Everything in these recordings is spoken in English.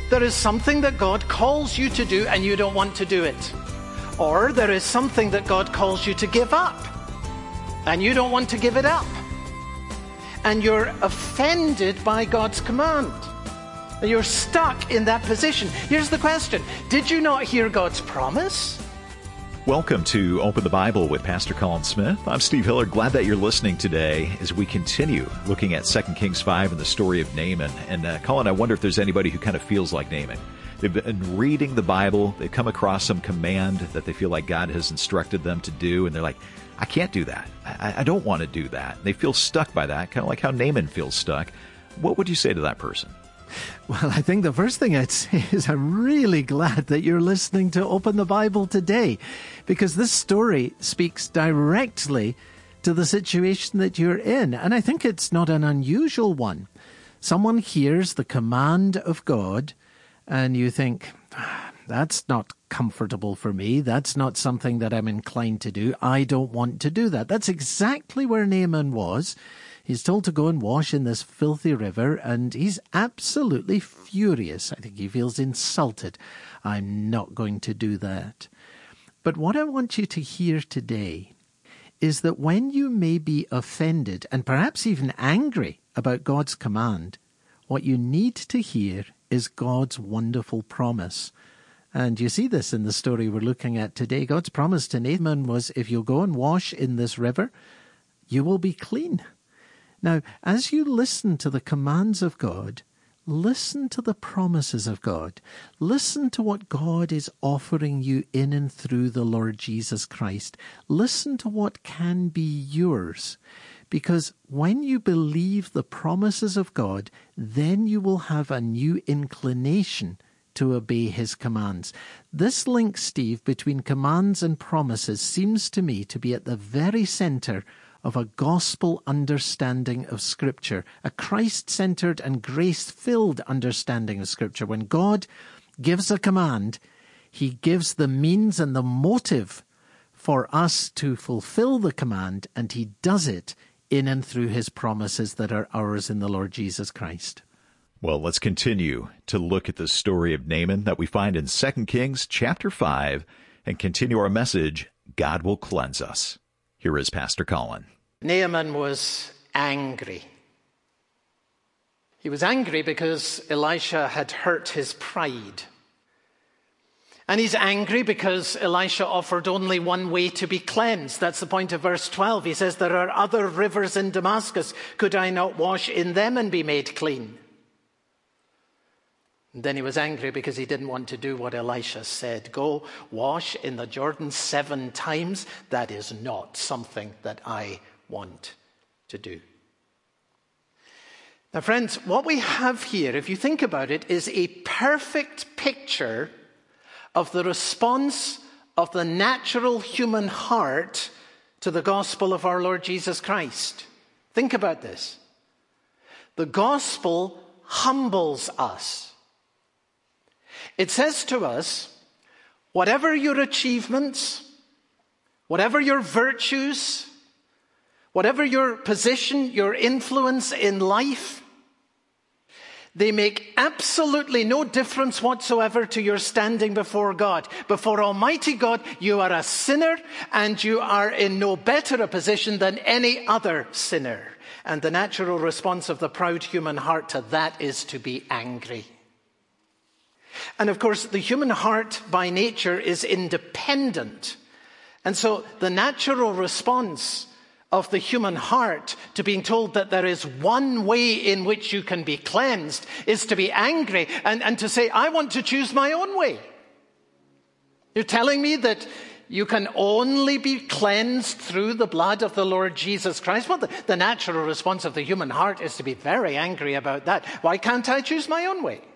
There is something that God calls you to do and you don't want to do it. Or there is something that God calls you to give up and you don't want to give it up. And you're offended by God's command. And you're stuck in that position. Here's the question. Did you not hear God's promise? Welcome to Open the Bible with Pastor Colin Smith. I'm Steve Hiller. Glad that you're listening today as we continue looking at 2 Kings 5 and the story of Naaman. And Colin, I wonder if there's anybody who kind of feels like Naaman. They've been reading the Bible. They've come across some command that they feel like God has instructed them to do. And they're like, I can't do that. I don't want to do that. They feel stuck by that, kind of like how Naaman feels stuck. What would you say to that person? Well, I think the first thing I'd say is I'm really glad that you're listening to Open the Bible today, because this story speaks directly to the situation that you're in. And I think it's not an unusual one. Someone hears the command of God and you think, that's not comfortable for me. That's not something that I'm inclined to do. I don't want to do that. That's exactly where Naaman was. He's told to go and wash in this filthy river, and he's absolutely furious. I think he feels insulted. I'm not going to do that. But what I want you to hear today is that when you may be offended and perhaps even angry about God's command, what you need to hear is God's wonderful promise. And you see this in the story we're looking at today. God's promise to Naaman was, if you'll go and wash in this river, you will be clean. Now, as you listen to the commands of God, listen to the promises of God. Listen to what God is offering you in and through the Lord Jesus Christ. Listen to what can be yours. Because when you believe the promises of God, then you will have a new inclination to obey his commands. This link, Steve, between commands and promises seems to me to be at the very center of a gospel understanding of Scripture, a Christ-centered and grace-filled understanding of Scripture. When God gives a command, he gives the means and the motive for us to fulfill the command, and he does it in and through his promises that are ours in the Lord Jesus Christ. Well, let's continue to look at the story of Naaman that we find in 2 Kings chapter 5 and continue our message, God Will Cleanse Us. Here is Pastor Colin. Naaman was angry. He was angry because Elisha had hurt his pride. And he's angry because Elisha offered only one way to be cleansed. That's the point of verse 12. He says, there are other rivers in Damascus. Could I not wash in them and be made clean? And then he was angry because he didn't want to do what Elisha said. Go wash in the Jordan 7 times. That is not something that I want to do. Now, friends, what we have here, if you think about it, is a perfect picture of the response of the natural human heart to the gospel of our Lord Jesus Christ. Think about this. The gospel humbles us. It says to us, whatever your achievements, whatever your virtues, whatever your position, your influence in life, they make absolutely no difference whatsoever to your standing before God. Before Almighty God, you are a sinner and you are in no better a position than any other sinner. And the natural response of the proud human heart to that is to be angry. And of course, the human heart by nature is independent. And so the natural response of the human heart to being told that there is one way in which you can be cleansed is to be angry and to say, I want to choose my own way. You're telling me that you can only be cleansed through the blood of the Lord Jesus Christ? Well, the natural response of the human heart is to be very angry about that. Why can't I choose my own way?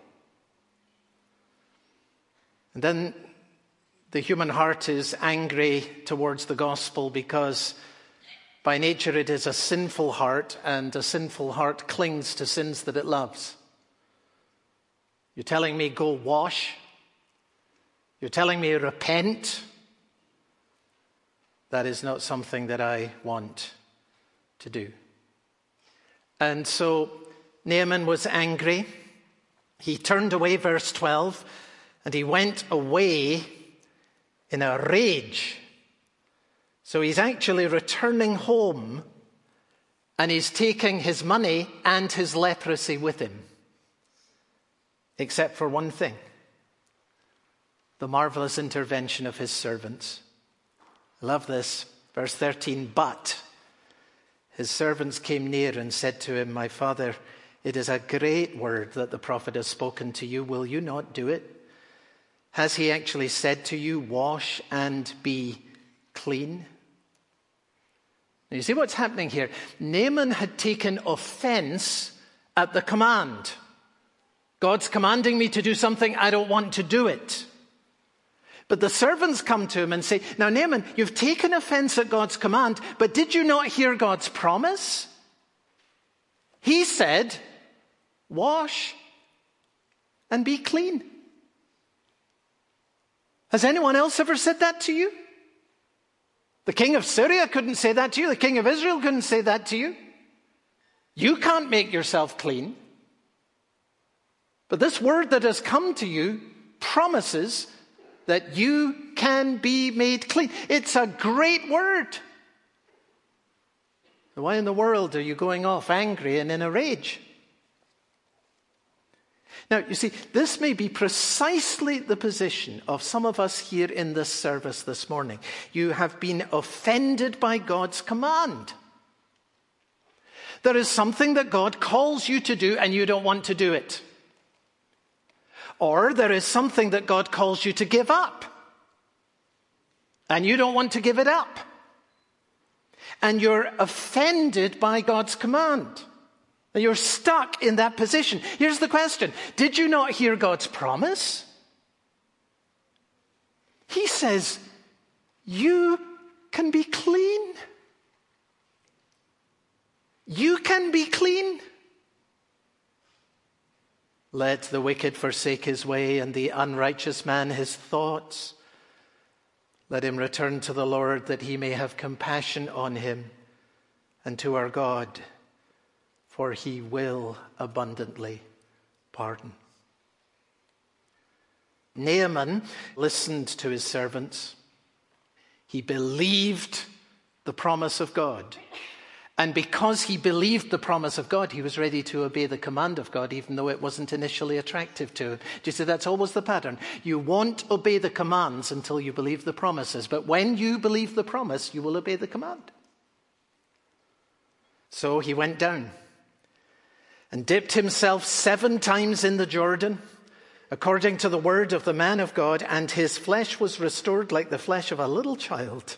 And then the human heart is angry towards the gospel because by nature it is a sinful heart, and a sinful heart clings to sins that it loves. You're telling me go wash? You're telling me repent? That is not something that I want to do. And so Naaman was angry. He turned away, verse 12, and he went away in a rage. So he's actually returning home, and he's taking his money and his leprosy with him. Except for one thing: the marvelous intervention of his servants. I love this. Verse 13, but his servants came near and said to him, my father, it is a great word that the prophet has spoken to you. Will you not do it? Has he actually said to you, wash and be clean? Now you see what's happening here. Naaman had taken offense at the command. God's commanding me to do something, I don't want to do it. But the servants come to him and say, now Naaman, you've taken offense at God's command, but did you not hear God's promise? He said, wash and be clean. Has anyone else ever said that to you? The king of Syria couldn't say that to you. The king of Israel couldn't say that to you. You can't make yourself clean. But this word that has come to you promises that you can be made clean. It's a great word. Why in the world are you going off angry and in a rage? Now, you see, this may be precisely the position of some of us here in this service this morning. You have been offended by God's command. There is something that God calls you to do and you don't want to do it. Or there is something that God calls you to give up and you don't want to give it up. And you're offended by God's command. You're stuck in that position. Here's the question. Did you not hear God's promise? He says, you can be clean. You can be clean. Let the wicked forsake his way and the unrighteous man his thoughts. Let him return to the Lord that he may have compassion on him, and to our God, for he will abundantly pardon. Naaman listened to his servants. He believed the promise of God. And because he believed the promise of God, he was ready to obey the command of God, even though it wasn't initially attractive to him. Do you see, that's always the pattern. You won't obey the commands until you believe the promises. But when you believe the promise, you will obey the command. So he went down and dipped himself 7 times in the Jordan, according to the word of the man of God, and his flesh was restored like the flesh of a little child.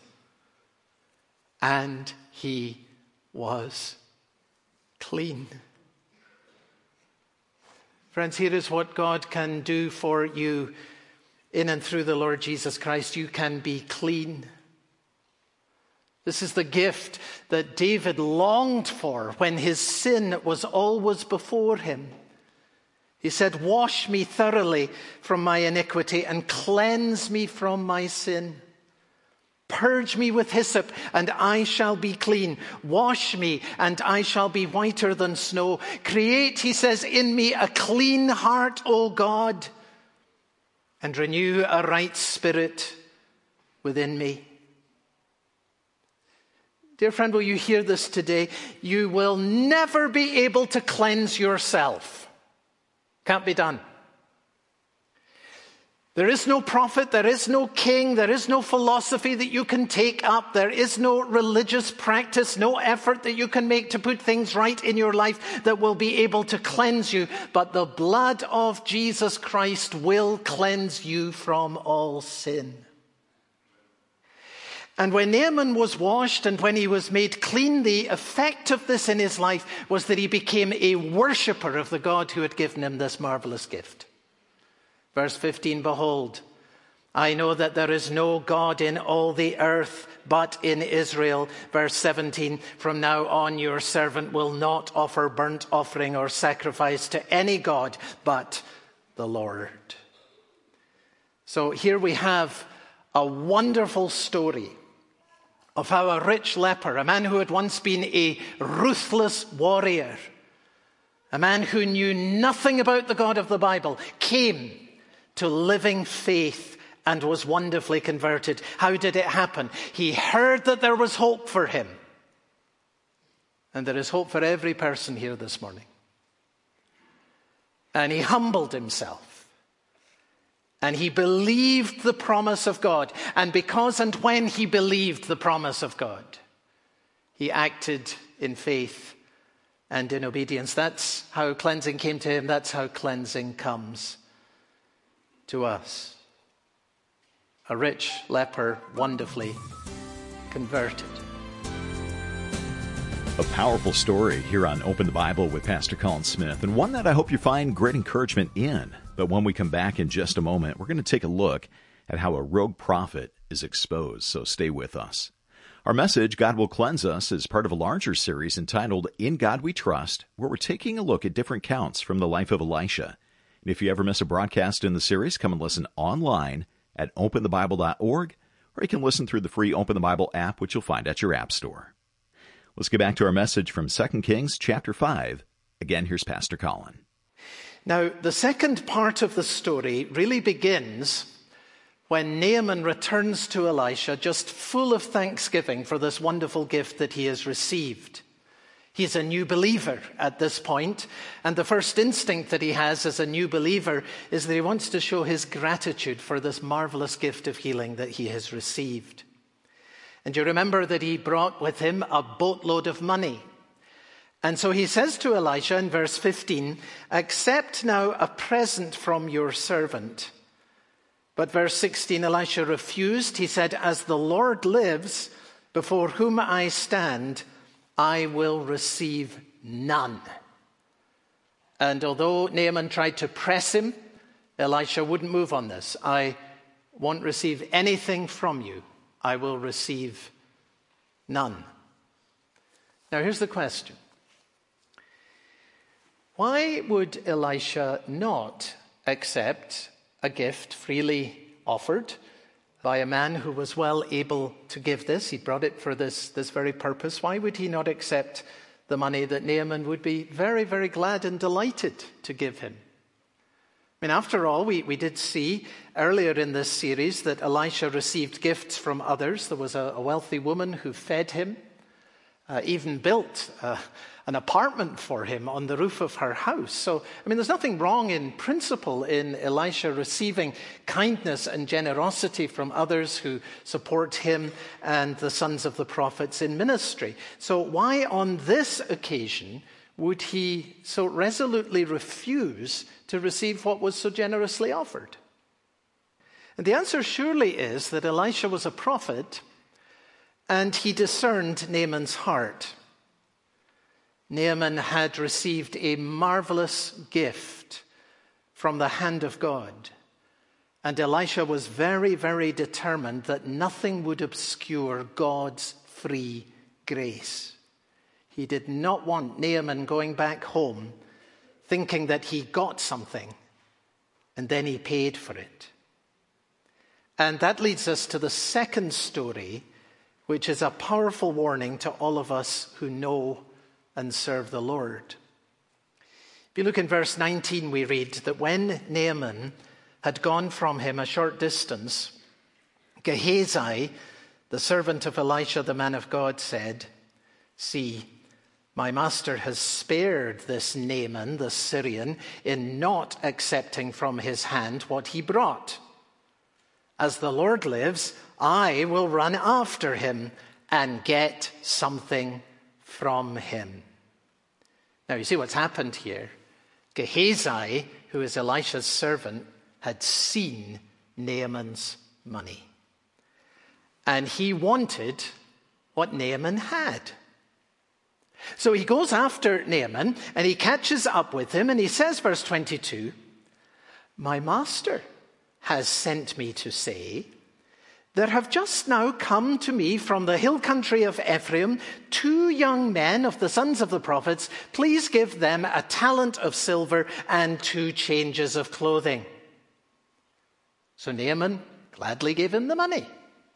And he was clean. Friends, here is what God can do for you in and through the Lord Jesus Christ. You can be clean. This is the gift that David longed for when his sin was always before him. He said, wash me thoroughly from my iniquity and cleanse me from my sin. Purge me with hyssop, and I shall be clean. Wash me, and I shall be whiter than snow. Create, he says, in me a clean heart, O God, and renew a right spirit within me. Dear friend, will you hear this today? You will never be able to cleanse yourself. Can't be done. There is no prophet, there is no king, there is no philosophy that you can take up, there is no religious practice, no effort that you can make to put things right in your life that will be able to cleanse you. But the blood of Jesus Christ will cleanse you from all sin. And when Naaman was washed and when he was made clean, the effect of this in his life was that he became a worshipper of the God who had given him this marvelous gift. Verse 15, behold, I know that there is no God in all the earth but in Israel. Verse 17, from now on your servant will not offer burnt offering or sacrifice to any God but the Lord. So here we have a wonderful story of how a rich leper, a man who had once been a ruthless warrior, a man who knew nothing about the God of the Bible, came to living faith and was wonderfully converted. How did it happen? He heard that there was hope for him. And there is hope for every person here this morning. And he humbled himself. And he believed the promise of God. And because and when he believed the promise of God, he acted in faith and in obedience. That's how cleansing came to him. That's how cleansing comes to us. A rich leper, wonderfully converted. A powerful story here on Open the Bible with Pastor Colin Smith, and one that I hope you find great encouragement in. But when we come back in just a moment, we're going to take a look at how a rogue prophet is exposed, so stay with us. Our message, God Will Cleanse Us, is part of a larger series entitled In God We Trust, where we're taking a look at different counts from the life of Elisha. And if you ever miss a broadcast in the series, come and listen online at openthebible.org, or you can listen through the free Open the Bible app, which you'll find at your app store. Let's get back to our message from 2 Kings chapter 5. Again, here's Pastor Colin. Now, the second part of the story really begins when Naaman returns to Elisha just full of thanksgiving for this wonderful gift that he has received. He's a new believer at this point, and the first instinct that he has as a new believer is that he wants to show his gratitude for this marvelous gift of healing that he has received. And you remember that he brought with him a boatload of money. And so he says to Elisha in verse 15, "Accept now a present from your servant." But verse 16, Elisha refused. He said, "As the Lord lives, before whom I stand, I will receive none." And although Naaman tried to press him, Elisha wouldn't move on this. "I won't receive anything from you. I will receive none." Now here's the question. Why would Elisha not accept a gift freely offered by a man who was well able to give this? He brought it for this very purpose. Why would he not accept the money that Naaman would be very, very glad and delighted to give him? I mean, after all, we did see earlier in this series that Elisha received gifts from others. There was a wealthy woman who fed him, even built an apartment for him on the roof of her house. So, I mean, there's nothing wrong in principle in Elisha receiving kindness and generosity from others who support him and the sons of the prophets in ministry. So why on this occasion would he so resolutely refuse to receive what was so generously offered? And the answer surely is that Elisha was a prophet and he discerned Naaman's heart. Naaman had received a marvelous gift from the hand of God. And Elisha was very, very determined that nothing would obscure God's free grace. He did not want Naaman going back home thinking that he got something and then he paid for it. And that leads us to the second story, which is a powerful warning to all of us who know and serve the Lord. If you look in verse 19, we read that when Naaman had gone from him a short distance, Gehazi, the servant of Elisha, the man of God, said, "See, my master has spared this Naaman, the Syrian, in not accepting from his hand what he brought. As the Lord lives, I will run after him and get something from him." Now you see what's happened here. Gehazi, who is Elisha's servant, had seen Naaman's money. And he wanted what Naaman had. So he goes after Naaman and he catches up with him and he says, verse 22, "My master has sent me to say, there have just now come to me from the hill country of Ephraim 2 young men of the sons of the prophets. Please give them a talent of silver and 2 changes of clothing." So Naaman gladly gave him the money.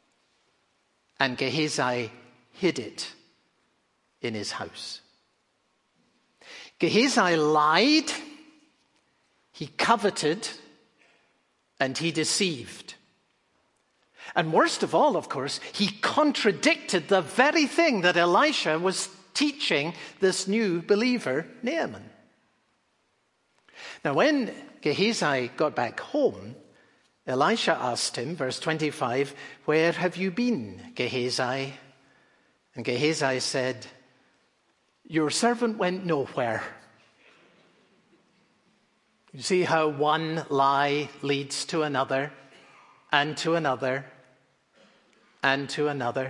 And Gehazi hid it in his house. Gehazi lied, he coveted, and he deceived. And worst of all, of course, he contradicted the very thing that Elisha was teaching this new believer, Naaman. Now, when Gehazi got back home, Elisha asked him, verse 25, "Where have you been, Gehazi?" And Gehazi said, "Your servant went nowhere." You see how one lie leads to another, and to another, and to another.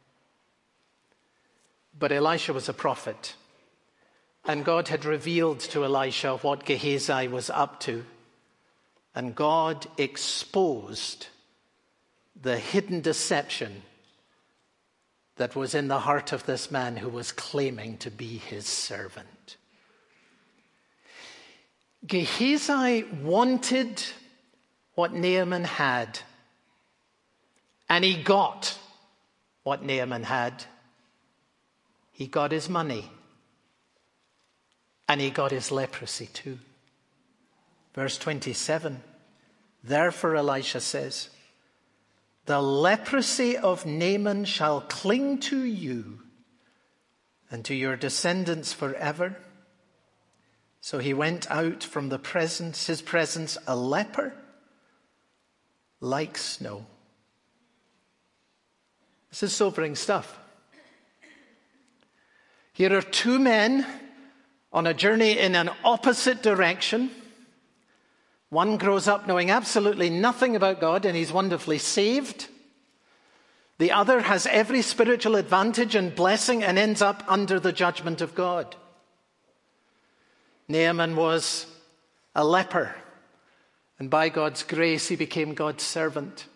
But Elisha was a prophet, and God had revealed to Elisha what Gehazi was up to. And God exposed the hidden deception that was in the heart of this man who was claiming to be his servant. Gehazi wanted what Naaman had, and he got what Naaman had. He got his money, and he got his leprosy too. Verse 27, therefore Elisha says, "The leprosy of Naaman shall cling to you and to your descendants forever." So he went out from his presence, a leper like snow. This is sobering stuff. Here are two men on a journey in an opposite direction. One grows up knowing absolutely nothing about God and he's wonderfully saved. The other has every spiritual advantage and blessing and ends up under the judgment of God. Naaman was a leper, and by God's grace he became God's servant.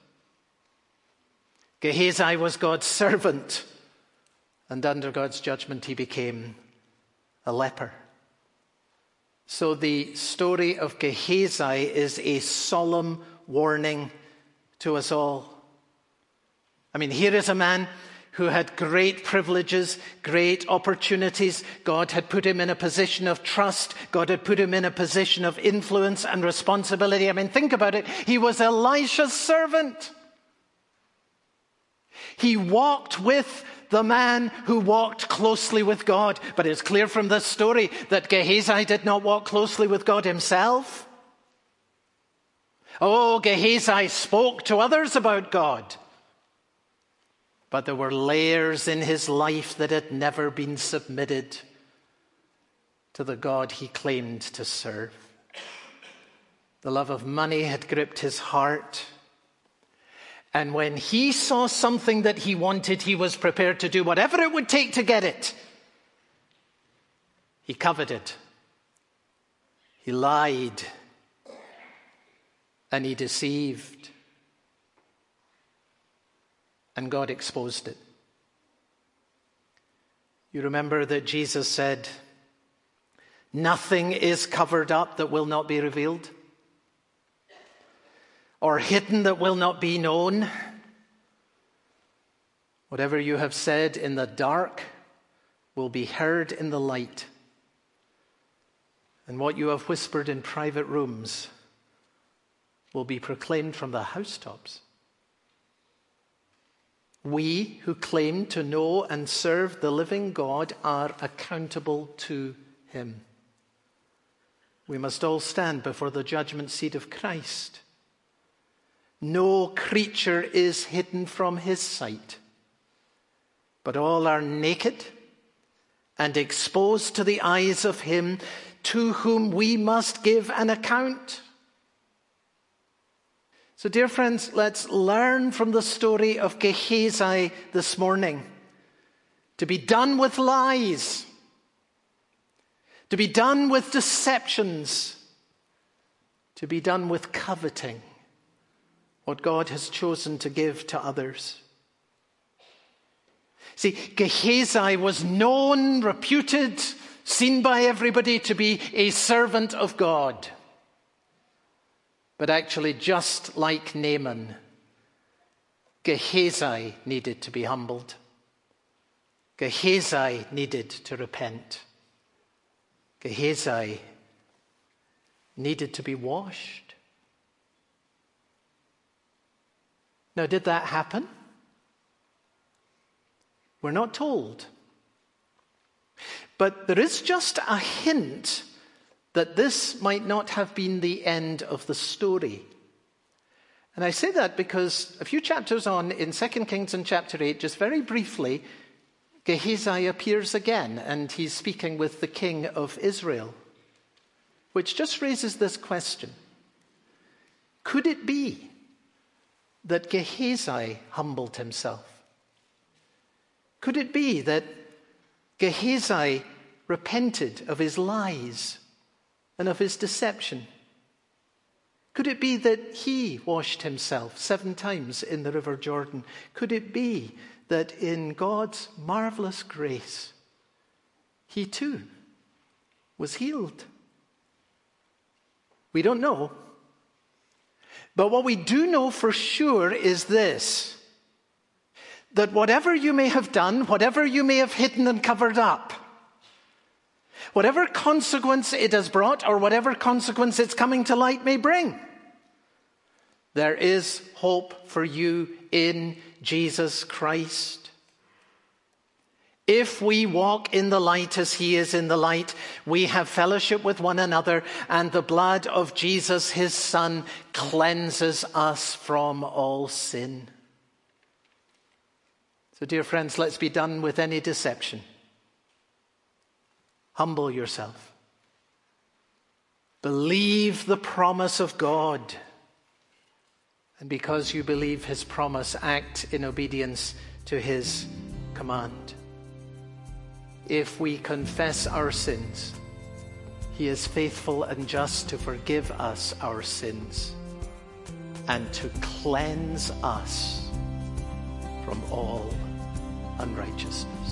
Gehazi was God's servant, and under God's judgment he became a leper. So the story of Gehazi is a solemn warning to us all. I mean, here is a man who had great privileges, great opportunities. God had put him in a position of trust. God had put him in a position of influence and responsibility. I mean, think about it. He was Elisha's servant. He walked with the man who walked closely with God. But it's clear from this story that Gehazi did not walk closely with God himself. Oh, Gehazi spoke to others about God. But there were layers in his life that had never been submitted to the God he claimed to serve. The love of money had gripped his heart. And when he saw something that he wanted, he was prepared to do whatever it would take to get it. He coveted. He lied. And he deceived. And God exposed it. You remember that Jesus said, "Nothing is covered up that will not be revealed, or hidden that will not be known. Whatever you have said in the dark will be heard in the light. And what you have whispered in private rooms will be proclaimed from the housetops." We who claim to know and serve the living God are accountable to him. We must all stand before the judgment seat of Christ. No creature is hidden from his sight, but all are naked and exposed to the eyes of him to whom we must give an account. So, dear friends, let's learn from the story of Gehazi this morning to be done with lies, to be done with deceptions, to be done with coveting what God has chosen to give to others. See, Gehazi was known, reputed, seen by everybody to be a servant of God. But actually, just like Naaman, Gehazi needed to be humbled. Gehazi needed to repent. Gehazi needed to be washed. Now, did that happen? We're not told. But there is just a hint that this might not have been the end of the story. And I say that because a few chapters on in 2 Kings and chapter 8, just very briefly, Gehazi appears again, and he's speaking with the king of Israel, which just raises this question. Could it be that Gehazi humbled himself? Could it be that Gehazi repented of his lies and of his deception? Could it be that he washed himself 7 times in the River Jordan? Could it be that in God's marvelous grace, he too was healed? We don't know. But what we do know for sure is this, that whatever you may have done, whatever you may have hidden and covered up, whatever consequence it has brought or whatever consequence its coming to light may bring, there is hope for you in Jesus Christ. If we walk in the light as he is in the light, we have fellowship with one another, and the blood of Jesus, his Son, cleanses us from all sin. So, dear friends, let's be done with any deception. Humble yourself. Believe the promise of God. And because you believe his promise, act in obedience to his command. If we confess our sins, he is faithful and just to forgive us our sins and to cleanse us from all unrighteousness.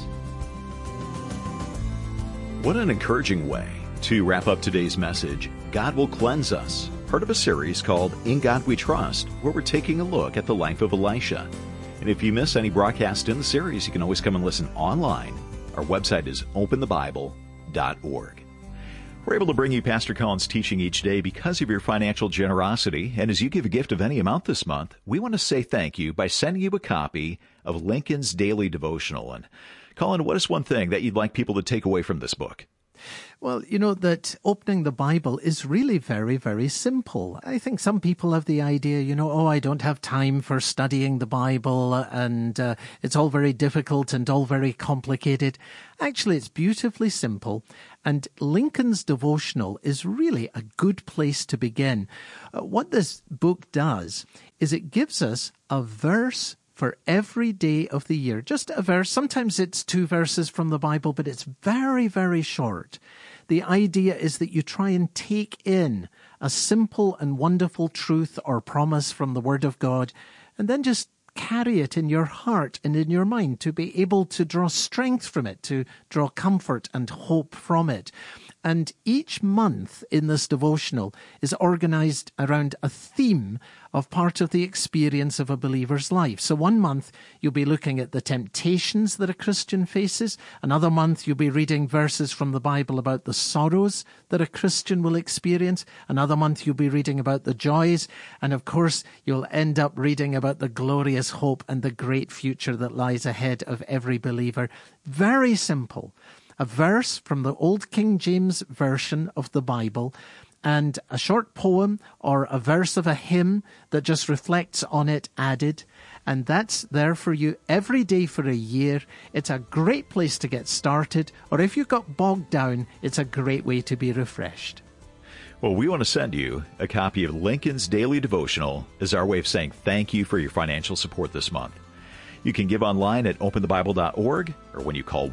What an encouraging way to wrap up today's message. God will cleanse us. Part of a series called In God We Trust, where we're taking a look at the life of Elisha. And if you miss any broadcast in the series, you can always come and listen online. Our website is openthebible.org. We're able to bring you Pastor Colin's teaching each day because of your financial generosity. And as you give a gift of any amount this month, we want to say thank you by sending you a copy of Lincoln's Daily Devotional. And Colin, what is one thing that you'd like people to take away from this book? Well, you know that opening the Bible is really very, very simple. I think some people have the idea, I don't have time for studying the Bible and it's all very difficult and all very complicated. Actually, it's beautifully simple. And Lincoln's Devotional is really a good place to begin. What this book does is it gives us a verse for every day of the year. Just a verse. Sometimes it's 2 verses from the Bible, but it's very, very short. The idea is that you try and take in a simple and wonderful truth or promise from the Word of God, and then just carry it in your heart and in your mind to be able to draw strength from it, to draw comfort and hope from it. And each month in this devotional is organized around a theme of part of the experience of a believer's life. So one month you'll be looking at the temptations that a Christian faces. Another month you'll be reading verses from the Bible about the sorrows that a Christian will experience. Another month you'll be reading about the joys. And of course you'll end up reading about the glorious hope and the great future that lies ahead of every believer. Very simple. A verse from the Old King James Version of the Bible, and a short poem or a verse of a hymn that just reflects on it added. And that's there for you every day for a year. It's a great place to get started, or if you've got bogged down, it's a great way to be refreshed. Well, we want to send you a copy of Lincoln's Daily Devotional as our way of saying thank you for your financial support this month. You can give online at openthebible.org or when you call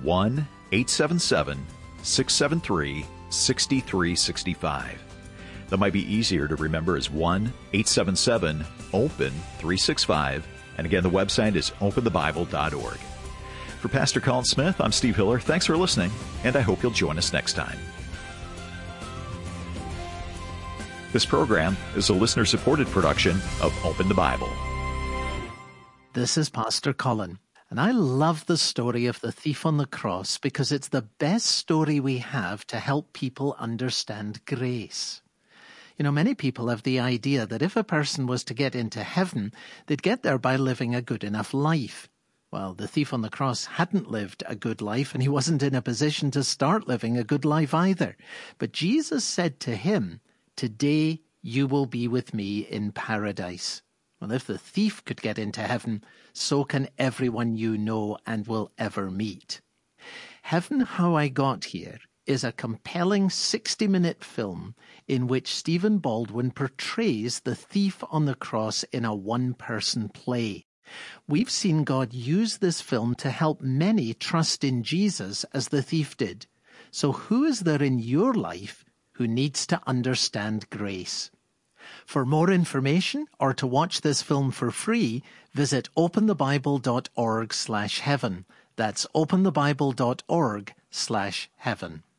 1-877-673-6365. That might be easier to remember as 1-877-OPEN-365. And again, the website is openthebible.org. For Pastor Colin Smith, I'm Steve Hiller. Thanks for listening, and I hope you'll join us next time. This program is a listener-supported production of Open the Bible. This is Pastor Colin. And I love the story of the thief on the cross because it's the best story we have to help people understand grace. You know, many people have the idea that if a person was to get into heaven, they'd get there by living a good enough life. Well, the thief on the cross hadn't lived a good life, and he wasn't in a position to start living a good life either. But Jesus said to him, "Today you will be with me in paradise." Well, if the thief could get into heaven, so can everyone you know and will ever meet. Heaven, How I Got Here is a compelling 60-minute film in which Stephen Baldwin portrays the thief on the cross in a one-person play. We've seen God use this film to help many trust in Jesus as the thief did. So who is there in your life who needs to understand grace? For more information or to watch this film for free, visit openthebible.org/heaven. That's openthebible.org/heaven.